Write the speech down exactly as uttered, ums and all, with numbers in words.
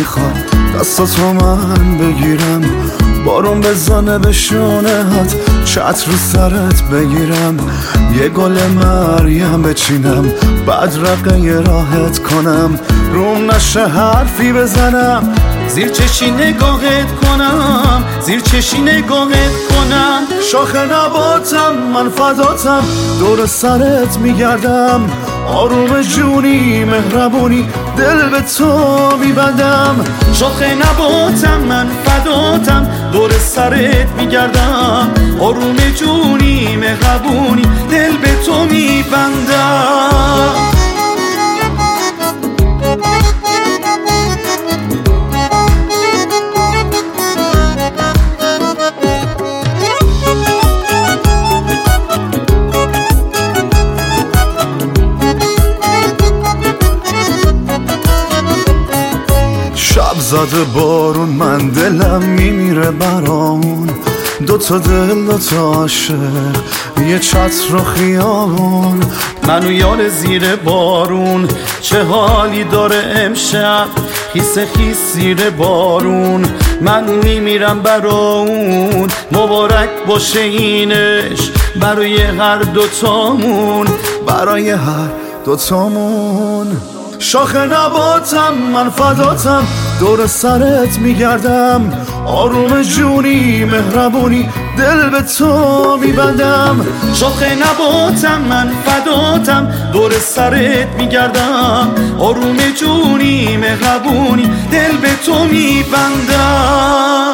میخوام دستاتو من بگیرم، بارون بزنه به شونهات، چتر رو سرت بگیرم، یه گل مریم بچینم، بدرقه راحت کنم، روم نشه حرفی بزنم، زیر چشی نگاهت کنم، زیر چشی نگاهت کنم. شاخ نباتم من فداتم، دور سرت میگردم، آروم جونی مهربونی دل به تو میبندم. شاخ نباتم من فداتم، دور سرت میگردم، آروم جونی مهربونی دل به تو میبندم. شب زده بارون من دلم میمیره برامون، دوتا دل دوتا عاشق یه چتر و خیابون. منو یار زیر بارون چه حالی داره امشب، خیس خیس زیر بارون من میمیرم برامون. مبارک باشه اینش برای هر دوتامون، برای هر دوتامون. شاخ نباتم من فداتم، دور سرت میگردم، آروم جونی مهربونی دل به تو میبندم. شاخ نباتم من فداتم، دور سرت میگردم، آروم جونی مهربونی دل به تو میبندم.